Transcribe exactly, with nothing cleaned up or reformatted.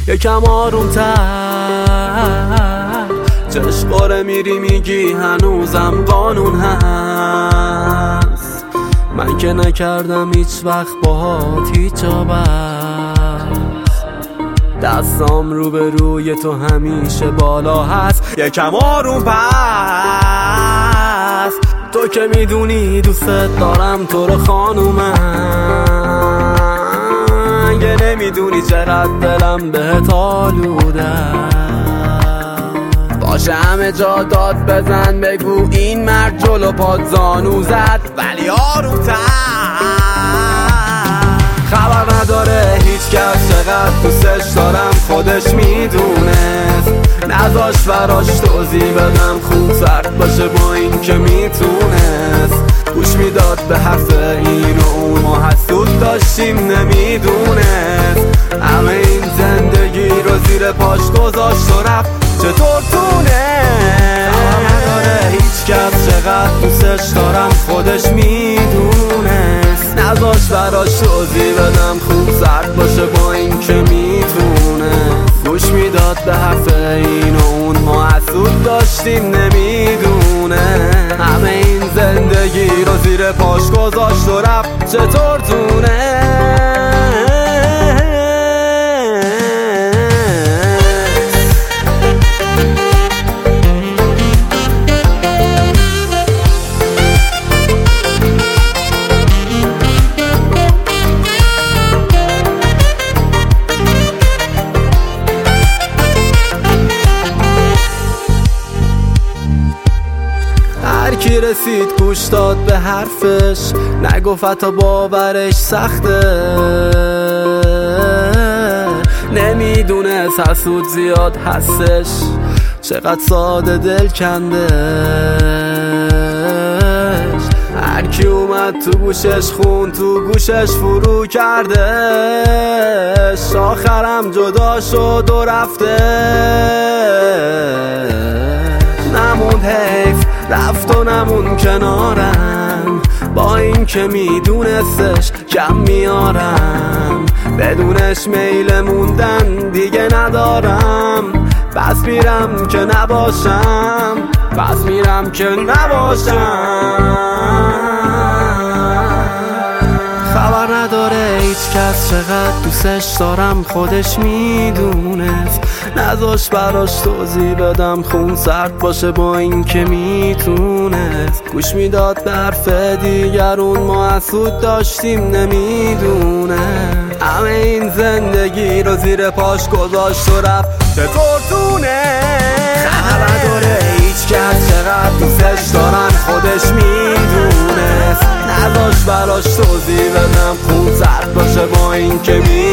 یکم آروم تر چشقاره میری میگی هنوزم قانون هست. من که نکردم هیچ وقت باهات هیچ آبست، دستام رو به روی تو همیشه بالا هست. یکم آروم پس تو که میدونی دوست دارم تو رو خانومم، یه نمیدونی چقدر دلم بهت آلوده. باشه همه جا داد بزن بگو این مرد جلو پات زانو زد، ولی آروم تر. خبر نداره هیچ کس چقدر دوستش دارم، خودش میدونست. نذاش براش توضیح بدم خون سرد باشه با این که میتونست. گوش میداد به حرف این و اون، ما حسود داشتیم نمیدونست. همه این زندگی رو زیر پاش گذاشت و رفت، چطور تونه؟ خبر نداره هیچ کس چقدر دوستش دارم، خودش میدونست. نذاش براش توضیح بدم خوب سرد باشه با این که میتونه. گوش میداد به حرف این و اون، ما حسود داشتیم نمیدونه. همه این زندگی رو زیر پاش گذاشت و رفت، چطور تونه؟ کی رسید گوش داد به حرفش، نگفت حتی باورش سخته. نمیدونست حسود زیاد هستش، چقدر ساده دل کندش. هر کی اومد تو گوشش خون تو گوشش فرو کردش. آخرم جدا شد و رفته، نموند حیف رفت و نمون کنارم. با این که میدونستش کم میارم، بدونش میل موندن دیگه ندارم. بس میرم که نباشم، بس میرم که نباشم. خبر نداره هیچ کس چقدر دوستش دارم، خودش میدونست. نذاش براش توضیح بدم خون سرد باشه با این که میتونست. گوش میداد به حرف دیگرون، ما حسود داشتیم نمیدونه. همه این زندگی رو زیر پاش گذاشت و رفت، چطور تونه؟ خبر نداره هیچ کس چقدر دوستش دارم، خودش میدونست. نذاش براش توضیح بدم خون سرد باشه با این که میدونست.